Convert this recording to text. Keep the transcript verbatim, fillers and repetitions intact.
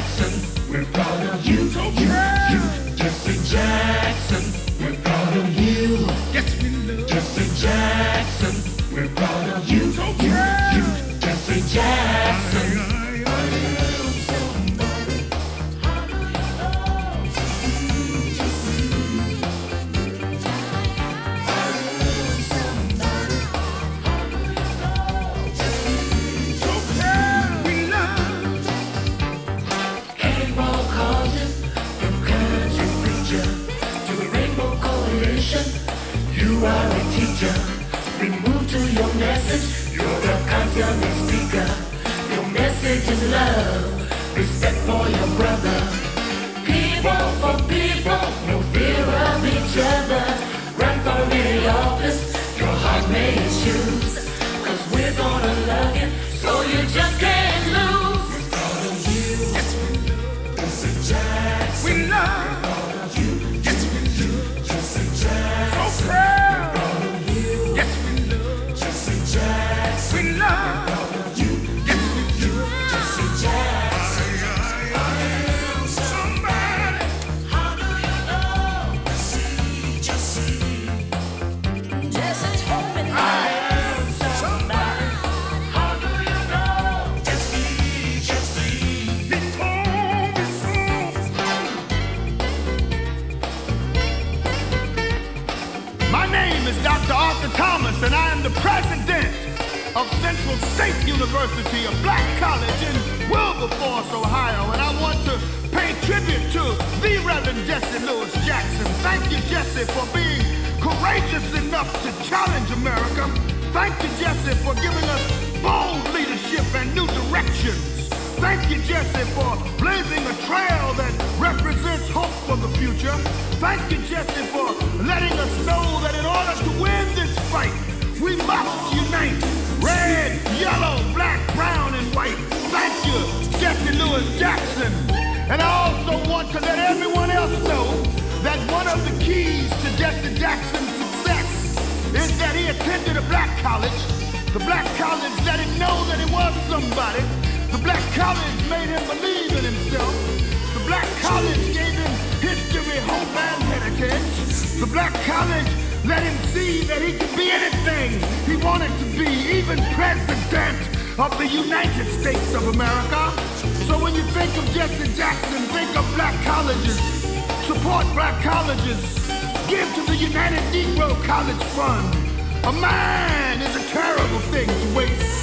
Jackson, we're proud of you. You, you, Jesse Jackson, we're proud of you. Yes, we love Jesse Jackson, we're proud of you. You, you, Jesse Jackson. You are a teacher, remove to your message. You're the consummate speaker. Your message is love, respect for your brother. People for people, no fear of each other. Run for any office, your heart may choose. Cause we're gonna love you, so you just can't lose. We're proud of you, yes we love Jesse Jackson. We love you, yes we love Jesse Jackson. So proud. We love you, yes, we do. Jesse Jackson. I am somebody. How do you know? Jesse, Jesse. Jesse's hoping. I am somebody. How do you know? Jesse, Jesse. He told me so. My name is Doctor Arthur Thomas, and I am the president of Central State University, a black college in Wilberforce, Ohio, and I want to pay tribute to the Reverend Jesse Louis Jackson. Thank you, Jesse, for being courageous enough to challenge America. Thank you, Jesse, for giving us bold leadership and new directions. Thank you, Jesse, for blazing a trail that represents hope for the future. Thank you, Jesse, for letting us know that in order to win this fight, we must unite. Red, yellow, black, brown, and white. Thank you, Jesse Louis Jackson. And I also want to let everyone else know that one of the keys to Jesse Jackson's success is that he attended a black college. The black college let him know that he was somebody. The black college made him believe in himself. The black college gave him history, hope, and heritage. The black college let him see that he could be anything he wanted to be, even president of the United States of America. So when you think of Jesse Jackson, think of black colleges. Support black colleges. Give to the United Negro College Fund. A man is a terrible thing to waste.